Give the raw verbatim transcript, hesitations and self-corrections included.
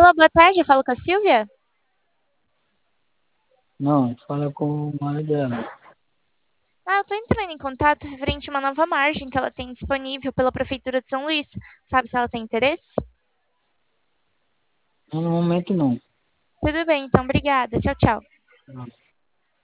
Olá, boa tarde, eu falo com a Silvia? Não, fala com o marido dela. Ah, eu tô entrando em contato referente a uma nova margem que ela tem disponível pela Prefeitura de São Luís. Sabe se ela tem interesse? Não, no momento não. Tudo bem, então, obrigada. Tchau, tchau. Não.